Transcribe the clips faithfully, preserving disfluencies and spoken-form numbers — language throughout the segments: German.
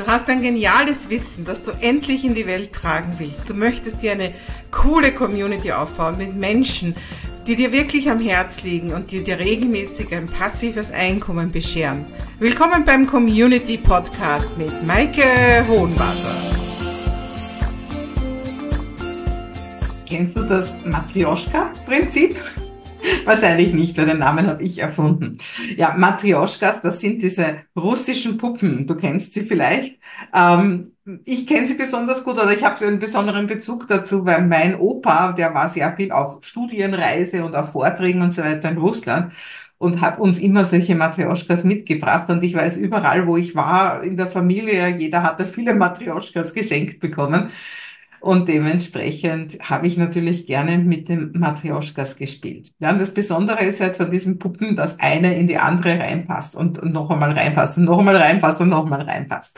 Du hast ein geniales Wissen, das du endlich in die Welt tragen willst. Du möchtest dir eine coole Community aufbauen mit Menschen, die dir wirklich am Herz liegen und die dir regelmäßig ein passives Einkommen bescheren. Willkommen beim Community Podcast mit Maike Hohenwarter. Kennst du das Matrjoschka-Prinzip? Wahrscheinlich nicht, weil den Namen habe ich erfunden. Ja, Matrjoschkas, das sind diese russischen Puppen. Du kennst sie vielleicht. Ähm, ich kenne sie besonders gut oder ich habe so einen besonderen Bezug dazu, weil mein Opa, der war sehr viel auf Studienreise und auf Vorträgen und so weiter in Russland und hat uns immer solche Matrjoschkas mitgebracht. Und ich weiß, überall, wo ich war, in der Familie, jeder hatte viele Matrjoschkas geschenkt bekommen. Und dementsprechend habe ich natürlich gerne mit den Matrjoschkas gespielt. Ja, und das Besondere ist halt von diesen Puppen, dass eine in die andere reinpasst und, und noch einmal reinpasst und noch einmal reinpasst und noch einmal reinpasst.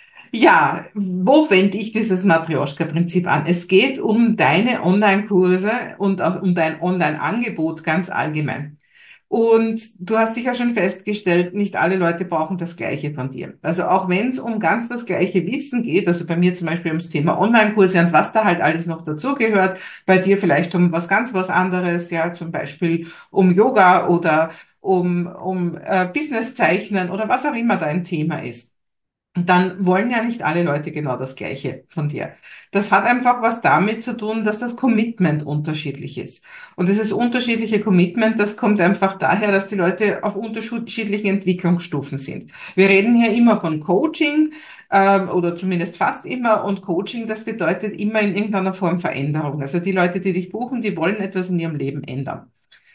Ja, wo wende ich dieses Matrjoschka-Prinzip an? Es geht um deine Online-Kurse und auch um dein Online-Angebot ganz allgemein. Und du hast sicher schon festgestellt, nicht alle Leute brauchen das Gleiche von dir. Also auch wenn es um ganz das gleiche Wissen geht, also bei mir zum Beispiel ums Thema Online-Kurse und was da halt alles noch dazugehört, bei dir vielleicht um was ganz was anderes, ja, zum Beispiel um Yoga oder um, um äh, Business-Zeichnen oder was auch immer dein Thema ist. Und dann wollen ja nicht alle Leute genau das Gleiche von dir. Das hat einfach was damit zu tun, dass das Commitment unterschiedlich ist. Und dieses unterschiedliche Commitment, das kommt einfach daher, dass die Leute auf unterschiedlichen Entwicklungsstufen sind. Wir reden hier immer von Coaching, ähm, oder zumindest fast immer. Und Coaching, das bedeutet immer in irgendeiner Form Veränderung. Also die Leute, die dich buchen, die wollen etwas in ihrem Leben ändern.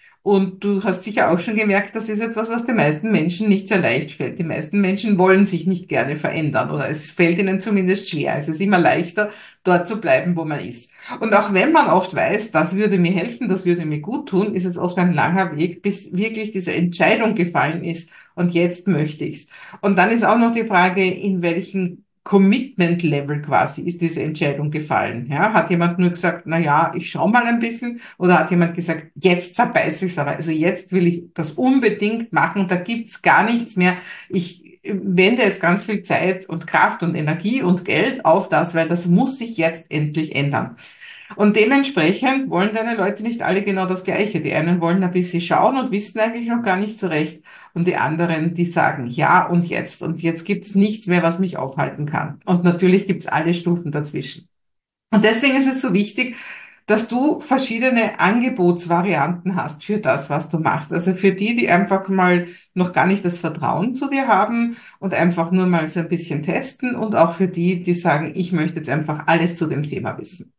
Und du hast sicher auch schon gemerkt, das ist etwas, was den meisten Menschen nicht sehr leicht fällt. Die meisten Menschen wollen sich nicht gerne verändern oder es fällt ihnen zumindest schwer. Es ist immer leichter, dort zu bleiben, wo man ist. Und auch wenn man oft weiß, das würde mir helfen, das würde mir gut tun, ist es oft ein langer Weg, bis wirklich diese Entscheidung gefallen ist und jetzt möchte ich's. Und dann ist auch noch die Frage, in welchen Commitment-Level quasi ist diese Entscheidung gefallen. Ja, hat jemand nur gesagt, na ja, ich schau mal ein bisschen, oder hat jemand gesagt, jetzt zerbeiße ich's aber, also jetzt will ich das unbedingt machen, da gibt's gar nichts mehr. Ich wende jetzt ganz viel Zeit und Kraft und Energie und Geld auf das, weil das muss sich jetzt endlich ändern. Und dementsprechend wollen deine Leute nicht alle genau das Gleiche. Die einen wollen ein bisschen schauen und wissen eigentlich noch gar nicht so recht. Und die anderen, die sagen, ja und jetzt. Und jetzt gibt's nichts mehr, was mich aufhalten kann. Und natürlich gibt's alle Stufen dazwischen. Und deswegen ist es so wichtig, dass du verschiedene Angebotsvarianten hast für das, was du machst. Also für die, die einfach mal noch gar nicht das Vertrauen zu dir haben und einfach nur mal so ein bisschen testen. Und auch für die, die sagen, ich möchte jetzt einfach alles zu dem Thema wissen.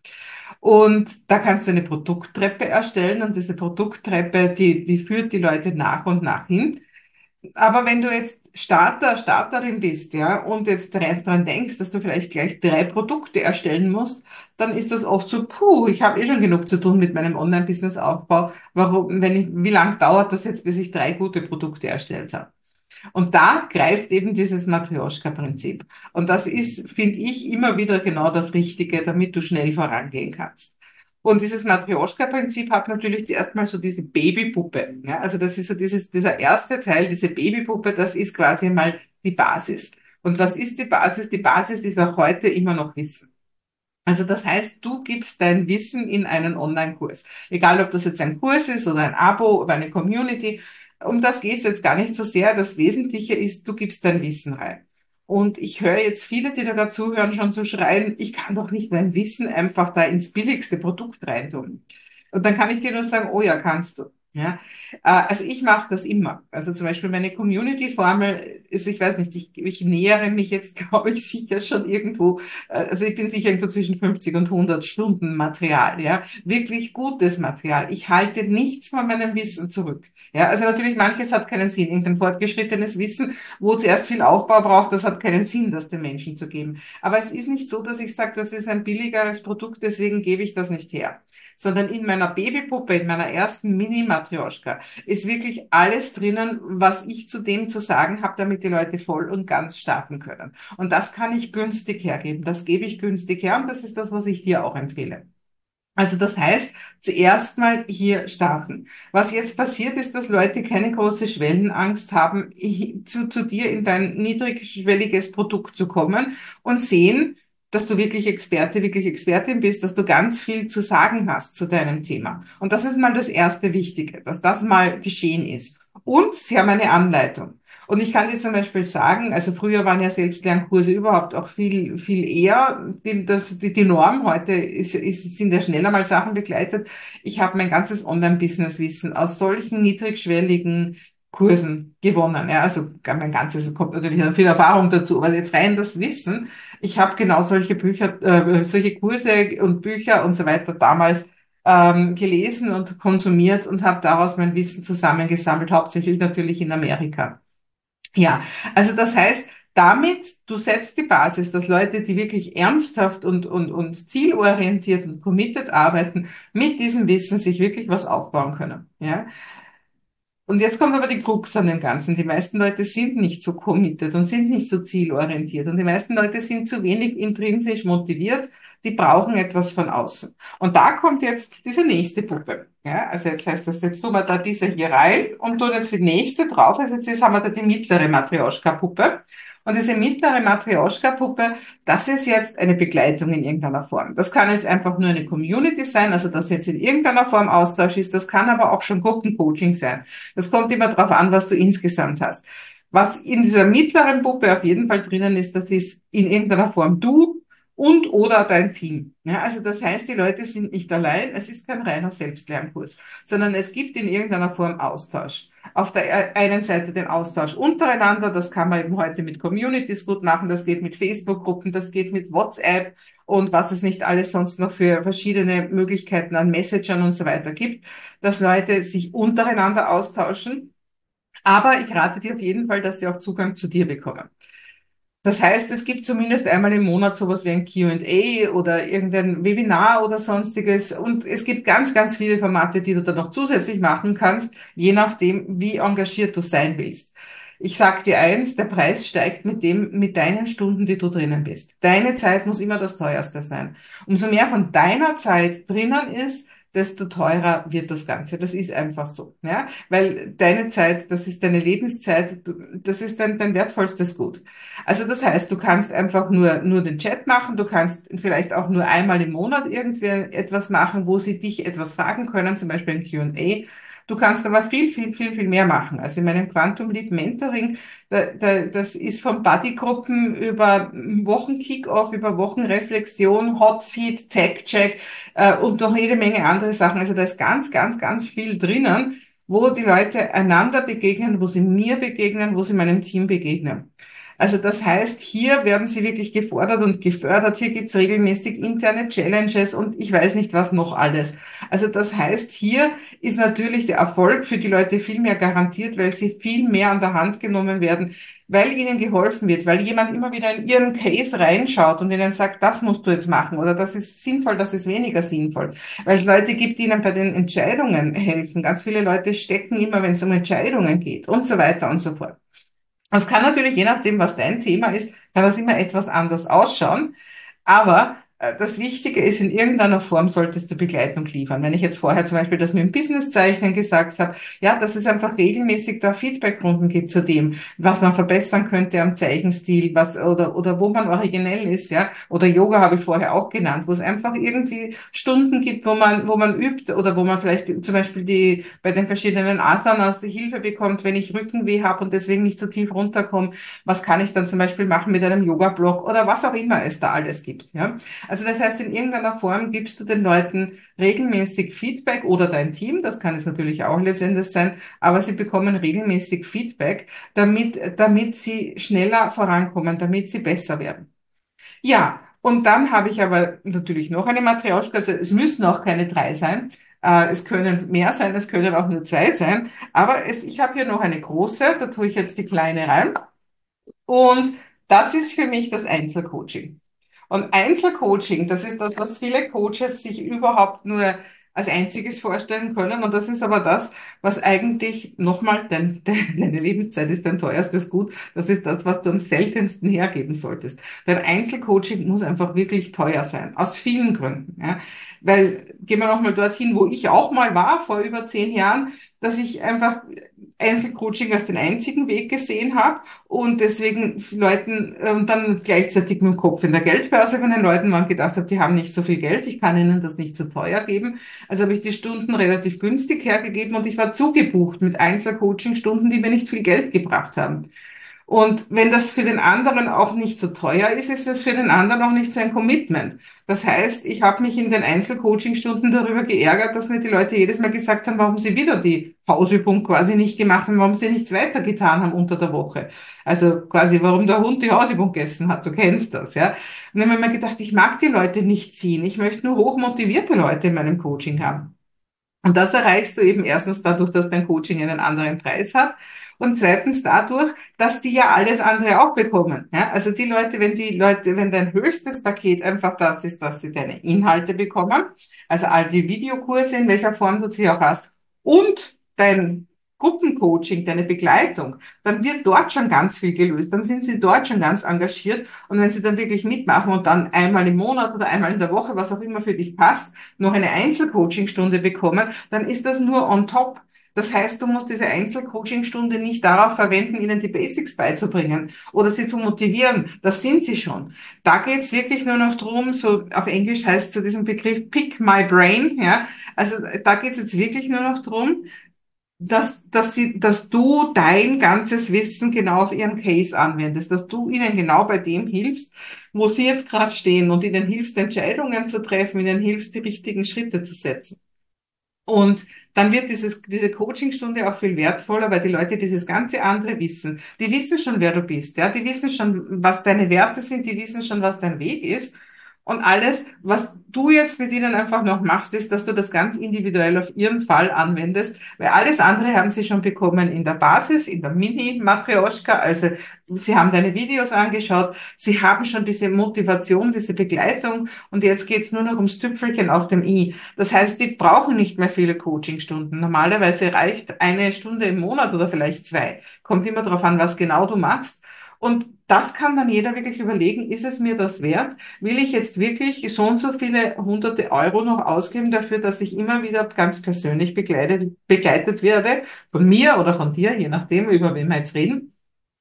Und da kannst du eine Produkttreppe erstellen und diese Produkttreppe, die, die führt die Leute nach und nach hin. Aber wenn du jetzt Starter, Starterin bist, ja, und jetzt dran denkst, dass du vielleicht gleich drei Produkte erstellen musst, dann ist das oft so, puh, ich habe eh schon genug zu tun mit meinem Online-Business-Aufbau. Warum, wenn ich, wie lang dauert das jetzt, bis ich drei gute Produkte erstellt habe? Und da greift eben dieses Matrjoschka-Prinzip. Und das ist, finde ich, immer wieder genau das Richtige, damit du schnell vorangehen kannst. Und dieses Matrjoschka-Prinzip hat natürlich zuerst mal so diese Babypuppe. Ja, also das ist so dieses, dieser erste Teil, diese Babypuppe, das ist quasi mal die Basis. Und was ist die Basis? Die Basis ist auch heute immer noch Wissen. Also das heißt, du gibst dein Wissen in einen Online-Kurs. Egal, ob das jetzt ein Kurs ist oder ein Abo oder eine Community. Um das geht's jetzt gar nicht so sehr. Das Wesentliche ist, du gibst dein Wissen rein. Und ich höre jetzt viele, die da dazuhören, schon so schreien, ich kann doch nicht mein Wissen einfach da ins billigste Produkt reintun. Und dann kann ich dir nur sagen, oh ja, kannst du. Ja, äh, also ich mache das immer. Also zum Beispiel meine Community-Formel ist, ich weiß nicht, ich, ich nähere mich jetzt, glaube ich, sicher schon irgendwo, äh, also ich bin sicher irgendwo zwischen fünfzig und hundert Stunden Material, ja, wirklich gutes Material. Ich halte nichts von meinem Wissen zurück. Ja, also natürlich manches hat keinen Sinn. Irgendein fortgeschrittenes Wissen, wo zuerst viel Aufbau braucht, das hat keinen Sinn, das den Menschen zu geben. Aber es ist nicht so, dass ich sage, das ist ein billigeres Produkt, deswegen gebe ich das nicht her. Sondern in meiner Babypuppe, in meiner ersten Mini-Matrjoschka, ist wirklich alles drinnen, was ich zu dem zu sagen habe, damit die Leute voll und ganz starten können. Und das kann ich günstig hergeben. Das gebe ich günstig her und das ist das, was ich dir auch empfehle. Also das heißt, zuerst mal hier starten. Was jetzt passiert ist, dass Leute keine große Schwellenangst haben, i- zu, zu dir in dein niedrigschwelliges Produkt zu kommen und sehen, dass du wirklich Experte, wirklich Expertin bist, dass du ganz viel zu sagen hast zu deinem Thema. Und das ist mal das erste Wichtige, dass das mal geschehen ist. Und sie haben eine Anleitung. Und ich kann dir zum Beispiel sagen, also früher waren ja Selbstlernkurse überhaupt auch viel, viel eher die, das, die, die Norm. Heute ist, ist, sind ja schneller mal Sachen begleitet. Ich habe mein ganzes Online-Business-Wissen aus solchen niedrigschwelligen Kursen gewonnen. Ja, also gar mein ganzes, es kommt natürlich viel Erfahrung dazu, aber jetzt rein das Wissen. Ich habe genau solche Bücher, äh, solche Kurse und Bücher und so weiter damals ähm, gelesen und konsumiert und habe daraus mein Wissen zusammengesammelt, hauptsächlich natürlich in Amerika. Ja, also das heißt, damit, du setzt die Basis, dass Leute, die wirklich ernsthaft und, und, und zielorientiert und committed arbeiten, mit diesem Wissen sich wirklich was aufbauen können. Ja? Und jetzt kommt aber die Krux an dem Ganzen. Die meisten Leute sind nicht so committed und sind nicht so zielorientiert. Und die meisten Leute sind zu wenig intrinsisch motiviert. Die brauchen etwas von außen. Und da kommt jetzt diese nächste Puppe. Ja, also jetzt heißt das, jetzt tun wir da diese hier rein und tun jetzt die nächste drauf. Also jetzt haben wir da die mittlere Matrioschka-Puppe. Und diese mittlere Matrioschka-Puppe, das ist jetzt eine Begleitung in irgendeiner Form. Das kann jetzt einfach nur eine Community sein, also dass jetzt in irgendeiner Form Austausch ist. Das kann aber auch schon Gruppencoaching sein. Das kommt immer darauf an, was du insgesamt hast. Was in dieser mittleren Puppe auf jeden Fall drinnen ist, das ist in irgendeiner Form du und oder dein Team. Ja, also das heißt, die Leute sind nicht allein, es ist kein reiner Selbstlernkurs, sondern es gibt in irgendeiner Form Austausch. Auf der einen Seite den Austausch untereinander, das kann man eben heute mit Communities gut machen, das geht mit Facebook-Gruppen, das geht mit WhatsApp und was es nicht alles sonst noch für verschiedene Möglichkeiten an Messagern und so weiter gibt, dass Leute sich untereinander austauschen. Aber ich rate dir auf jeden Fall, dass sie auch Zugang zu dir bekommen. Das heißt, es gibt zumindest einmal im Monat sowas wie ein Q und A oder irgendein Webinar oder sonstiges. Und es gibt ganz, ganz viele Formate, die du dann noch zusätzlich machen kannst, je nachdem, wie engagiert du sein willst. Ich sag dir eins, der Preis steigt mit dem, mit deinen Stunden, die du drinnen bist. Deine Zeit muss immer das teuerste sein. Umso mehr von deiner Zeit drinnen ist, desto teurer wird das Ganze. Das ist einfach so, ja, weil deine Zeit, das ist deine Lebenszeit, du- das ist dein, dein wertvollstes Gut. Also das heißt, du kannst einfach nur, nur den Chat machen, du kannst vielleicht auch nur einmal im Monat irgendwie etwas machen, wo sie dich etwas fragen können, zum Beispiel ein Q und A. Du kannst aber viel, viel, viel, viel mehr machen. Also in meinem Quantum Leap Mentoring, da, da, das ist von Bodygruppen über Wochen-Kick-Off, über Wochenreflexion, Hot Seat, Tech-Check äh, und noch jede Menge andere Sachen. Also da ist ganz, ganz, ganz viel drinnen, wo die Leute einander begegnen, wo sie mir begegnen, wo sie meinem Team begegnen. Also das heißt, hier werden sie wirklich gefordert und gefördert. Hier gibt's regelmäßig interne Challenges und ich weiß nicht was noch alles. Also das heißt, hier ist natürlich der Erfolg für die Leute viel mehr garantiert, weil sie viel mehr an der Hand genommen werden, weil ihnen geholfen wird, weil jemand immer wieder in ihren Case reinschaut und ihnen sagt, das musst du jetzt machen oder das ist sinnvoll, das ist weniger sinnvoll. Weil es Leute gibt, die ihnen bei den Entscheidungen helfen. Ganz viele Leute stecken immer, wenn es um Entscheidungen geht und so weiter und so fort. Es kann natürlich, je nachdem, was dein Thema ist, kann das immer etwas anders ausschauen. Aber äh, das Wichtige ist, in irgendeiner Form solltest du Begleitung liefern. Wenn ich jetzt vorher zum Beispiel das mit dem Businesszeichnen gesagt habe, ja, dass es einfach regelmäßig da Feedbackrunden gibt zu dem, was man verbessern könnte am Zeichenstil, was oder oder wo man originell ist, ja. Oder Yoga habe ich vorher auch genannt, wo es einfach irgendwie Stunden gibt, wo man wo man übt oder wo man vielleicht zum Beispiel die bei den verschiedenen Asanas die Hilfe bekommt, wenn ich Rückenweh habe und deswegen nicht so tief runterkomme. Was kann ich dann zum Beispiel machen mit einem Yoga-Block oder was auch immer es da alles gibt, ja. Also das heißt, in irgendeiner Form gibst du den Leuten regelmäßig Feedback oder dein Team, das kann es natürlich auch letztendlich sein, aber sie bekommen regelmäßig Feedback, damit, damit sie schneller vorankommen, damit sie besser werden. Ja, und dann habe ich aber natürlich noch eine Matrioschka, also es müssen auch keine drei sein, äh, es können mehr sein, es können auch nur zwei sein, aber es, ich habe hier noch eine große, da tue ich jetzt die kleine rein. Und das ist für mich das Einzelcoaching. Und Einzelcoaching, das ist das, was viele Coaches sich überhaupt nur als einziges vorstellen können. Und das ist aber das, was eigentlich nochmal, dein, deine Lebenszeit ist dein teuerstes Gut. Das ist das, was du am seltensten hergeben solltest. Dein Einzelcoaching muss einfach wirklich teuer sein. Aus vielen Gründen. Ja. Weil, gehen wir nochmal dorthin, wo ich auch mal war, vor über zehn Jahren, dass ich einfach Einzelcoaching als den einzigen Weg gesehen habe und deswegen Leuten ähm, dann gleichzeitig mit dem Kopf in der Geldbörse von den Leuten waren, gedacht habe, die haben nicht so viel Geld, ich kann ihnen das nicht so teuer geben. Also habe ich die Stunden relativ günstig hergegeben und ich war zugebucht mit Einzelcoaching-Stunden, die mir nicht viel Geld gebracht haben. Und wenn das für den anderen auch nicht so teuer ist, ist es für den anderen auch nicht so ein Commitment. Das heißt, ich habe mich in den Einzelcoaching-Stunden darüber geärgert, dass mir die Leute jedes Mal gesagt haben, warum sie wieder die Hausübung quasi nicht gemacht haben, warum sie nichts weitergetan haben unter der Woche. Also quasi, warum der Hund die Hausübung gegessen hat. Du kennst das, ja. Und dann habe ich mir gedacht, ich mag die Leute nicht ziehen. Ich möchte nur hochmotivierte Leute in meinem Coaching haben. Und das erreichst du eben erstens dadurch, dass dein Coaching einen anderen Preis hat und zweitens dadurch, dass die ja alles andere auch bekommen. Ja? Also die Leute, wenn die Leute, wenn dein höchstes Paket einfach das ist, dass sie deine Inhalte bekommen, also all die Videokurse, in welcher Form du sie auch hast, und dein Gruppencoaching, deine Begleitung, dann wird dort schon ganz viel gelöst, dann sind sie dort schon ganz engagiert und wenn sie dann wirklich mitmachen und dann einmal im Monat oder einmal in der Woche, was auch immer für dich passt, noch eine Einzelcoachingstunde bekommen, dann ist das nur on top. Das heißt, du musst diese Einzelcoachingstunde nicht darauf verwenden, ihnen die Basics beizubringen oder sie zu motivieren. Das sind sie schon. Da geht's wirklich nur noch drum, so auf Englisch heißt so diesen Begriff Pick My Brain, ja. Also da geht's jetzt wirklich nur noch drum, dass, dass sie, dass du dein ganzes Wissen genau auf ihren Case anwendest, dass du ihnen genau bei dem hilfst, wo sie jetzt gerade stehen und ihnen hilfst, Entscheidungen zu treffen, ihnen hilfst, die richtigen Schritte zu setzen. Und dann wird dieses, diese Coachingstunde auch viel wertvoller, weil die Leute dieses ganze andere wissen. Die wissen schon, wer du bist, ja. Die wissen schon, was deine Werte sind, die wissen schon, was dein Weg ist. Und alles, was du jetzt mit ihnen einfach noch machst, ist, dass du das ganz individuell auf ihren Fall anwendest, weil alles andere haben sie schon bekommen in der Basis, in der Mini-Matrioschka. Also sie haben deine Videos angeschaut, sie haben schon diese Motivation, diese Begleitung und jetzt geht's nur noch ums Tüpfelchen auf dem i. Das heißt, die brauchen nicht mehr viele Coachingstunden. Normalerweise reicht eine Stunde im Monat oder vielleicht zwei. Kommt immer darauf an, was genau du machst. Und das kann dann jeder wirklich überlegen, ist es mir das wert? Will ich jetzt wirklich so und so viele hunderte Euro noch ausgeben dafür, dass ich immer wieder ganz persönlich begleitet, begleitet werde, von mir oder von dir, je nachdem, über wen wir jetzt reden.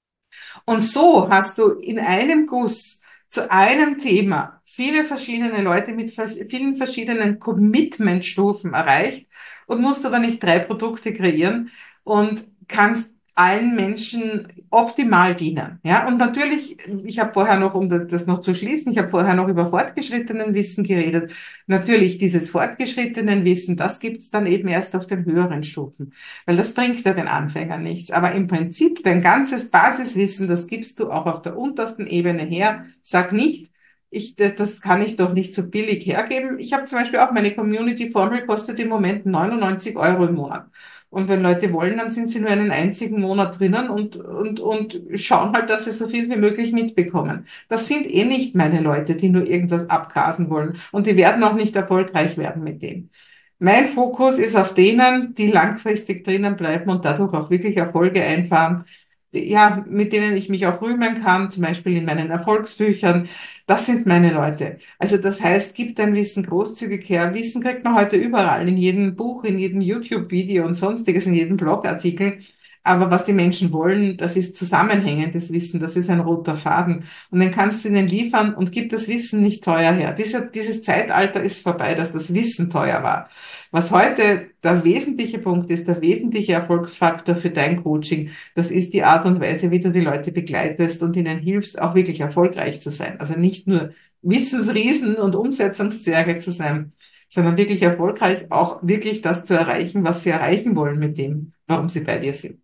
Und so hast du in einem Guss zu einem Thema viele verschiedene Leute mit vielen verschiedenen Commitment-Stufen erreicht und musst aber nicht drei Produkte kreieren und kannst allen Menschen optimal dienen. Ja, und natürlich, ich habe vorher noch, um das noch zu schließen, ich habe vorher noch über fortgeschrittenen Wissen geredet. Natürlich, dieses fortgeschrittenen Wissen, das gibt's dann eben erst auf den höheren Stufen, weil das bringt ja den Anfängern nichts. Aber im Prinzip, dein ganzes Basiswissen, das gibst du auch auf der untersten Ebene her. Sag nicht, ich, das kann ich doch nicht so billig hergeben. Ich habe zum Beispiel auch meine Community-Formel kostet im Moment neunundneunzig Euro im Monat. Und wenn Leute wollen, dann sind sie nur einen einzigen Monat drinnen und, und, und schauen halt, dass sie so viel wie möglich mitbekommen. Das sind eh nicht meine Leute, die nur irgendwas abgrasen wollen. Und die werden auch nicht erfolgreich werden mit dem. Mein Fokus ist auf denen, die langfristig drinnen bleiben und dadurch auch wirklich Erfolge einfahren, ja, mit denen ich mich auch rühmen kann, zum Beispiel in meinen Erfolgsbüchern. Das sind meine Leute. Also das heißt, gib dein Wissen großzügig her. Wissen kriegt man heute überall, in jedem Buch, in jedem YouTube-Video und sonstiges, in jedem Blogartikel. Aber was die Menschen wollen, das ist zusammenhängendes Wissen, das ist ein roter Faden. Und den kannst du ihnen liefern und gib das Wissen nicht teuer her. Dieser, dieses Zeitalter ist vorbei, dass das Wissen teuer war. Was heute der wesentliche Punkt ist, der wesentliche Erfolgsfaktor für dein Coaching, das ist die Art und Weise, wie du die Leute begleitest und ihnen hilfst, auch wirklich erfolgreich zu sein. Also nicht nur Wissensriesen und Umsetzungszwerge zu sein, sondern wirklich erfolgreich, auch wirklich das zu erreichen, was sie erreichen wollen mit dem, warum sie bei dir sind.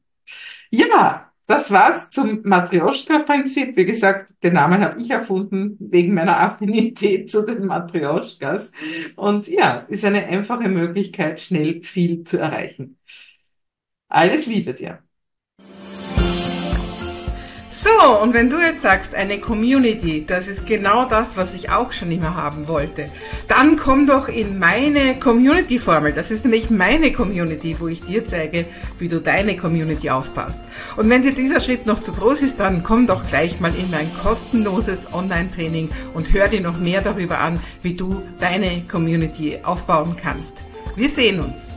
Ja, das war's zum Matrioschka-Prinzip. Wie gesagt, den Namen habe ich erfunden wegen meiner Affinität zu den Matrioschkas. Und ja, ist eine einfache Möglichkeit, schnell viel zu erreichen. Alles Liebe dir. So, und wenn du jetzt sagst, eine Community, das ist genau das, was ich auch schon immer haben wollte, dann komm doch in meine Community-Formel. Das ist nämlich meine Community, wo ich dir zeige, wie du deine Community aufpasst. Und wenn dir dieser Schritt noch zu groß ist, dann komm doch gleich mal in mein kostenloses Online-Training und hör dir noch mehr darüber an, wie du deine Community aufbauen kannst. Wir sehen uns.